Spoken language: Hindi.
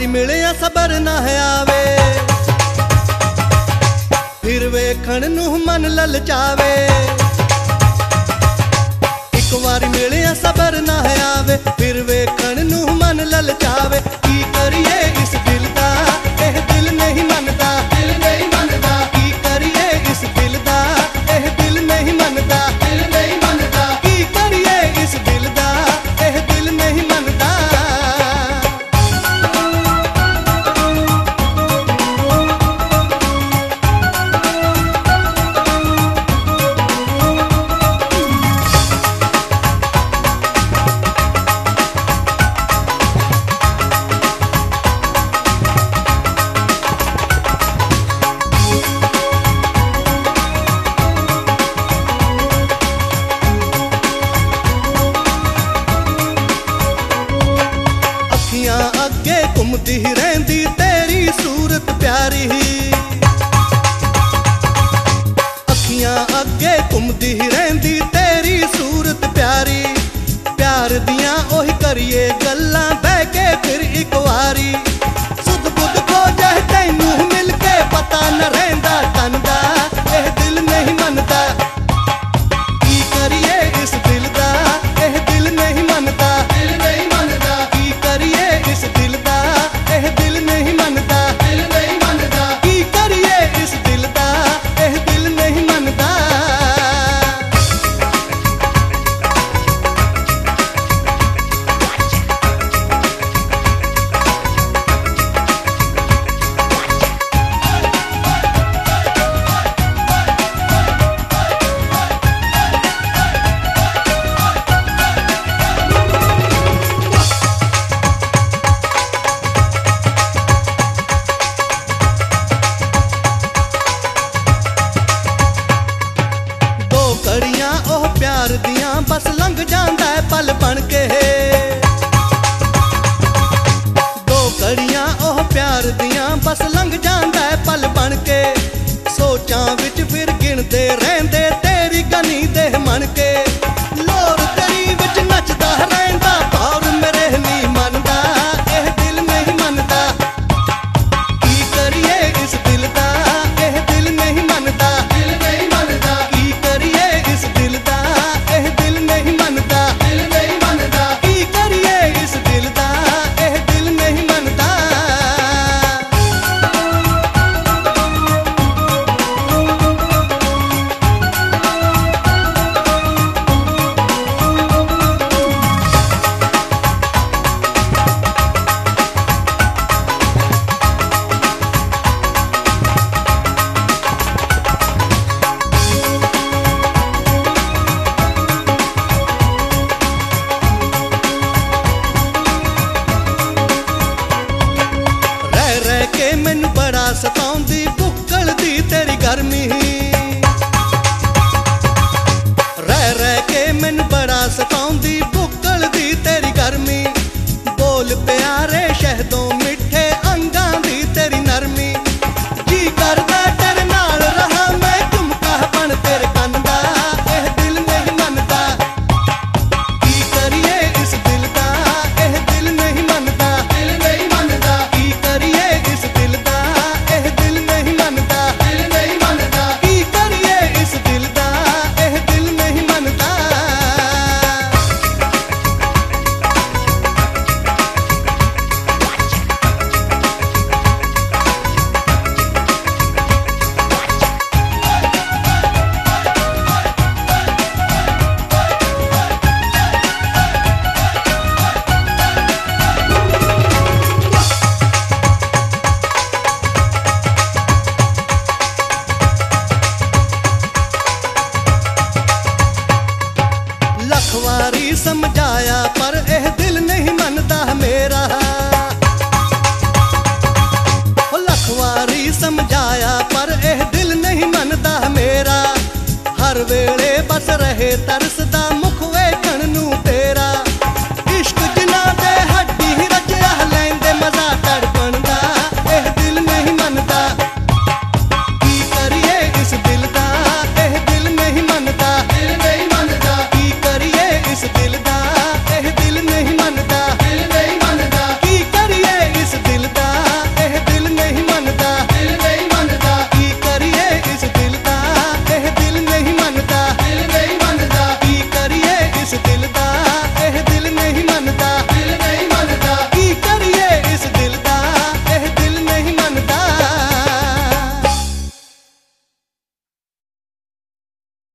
वारी मिलिया सबर ना है आवे, फिर वेखण नूं मन ललचावे। एक वारी मिलिया सबर ना है आवे, फिर वेखण नूं मन ललचावे। की करिए इस दिल दा, एह दिल नहीं मनदा, दिल नहीं मनदा। की करिए इस दिल दा, एह दिल नहीं मनदा, दिल नहीं मनदा। की करिए इस दिल दा, एह दिल नहीं मनदा। अगे घूमती रहंदी तेरी सूरत प्यारी, अखियां अगे घूमती रहंदी तेरी सूरत प्यारी। प्यार दियां ओही करिए गल्लां बह के फिर एक वारी। सुध बुध खो जाए तैनू मिल के पता न रहिंदा तन दा, एह दिल नहीं मनदा। की करिए इस दिल दा, एह दिल नहीं मनदा, दिल नहीं मनदा। की करिए इस दिल दा, एह दिल नहीं मनदा, दिल नहीं मनदा। की करिए इस दिल दा, एह दिल नहीं मनदा। घड़ियां ओह प्यार दियां बस लंघ जांदा है पल बन के। दो घड़ियां ओह प्यार दियां बस लंघ जांदा है पल बन के। सोचां विच फिर गिनदे रहंदे तेरी गनी दे मन के। लोर तेरी विच नचदा रहंदा और मेरे नहीं मनदा, एह दिल नहीं मनदा। की करिए इस दिल दा, एह दिल नहीं मनदा, दिल नहीं मनदा। की करिए इस दिल दा, एह दिल नहीं मनदा, दिल नहीं मनदा। की करिए इस दिल दा, एह दिल नहीं मनदा। मैनू बड़ा सताउंदी बुक्कल दी तेरी गर्मी, रह रह के मैनू बड़ा सताउंदी बुक्कल दी तेरी गर्मी। बोल प्यारे शहदों मिठे अंगां दी तेरी नरमी। जी करदा तेरे नाल रहा मैं झुमका बन तेरे कन दा, एह दिल नहीं मनदा। की करिए इस दिल दा, एह दिल नहीं मनदा, दिल नहीं मनदा। की करिए इस दिल दा, एह दिल नहीं मनदा, दिल नहीं मनदा। की करिए इस दिल दा, एह दिल नहीं मनदा। लखवारी समझाया पर एह दिल नहीं मनदा मेरा। लखवारी समझाया पर एह दिल नहीं मनदा मेरा। हर वेले बस रहे तरस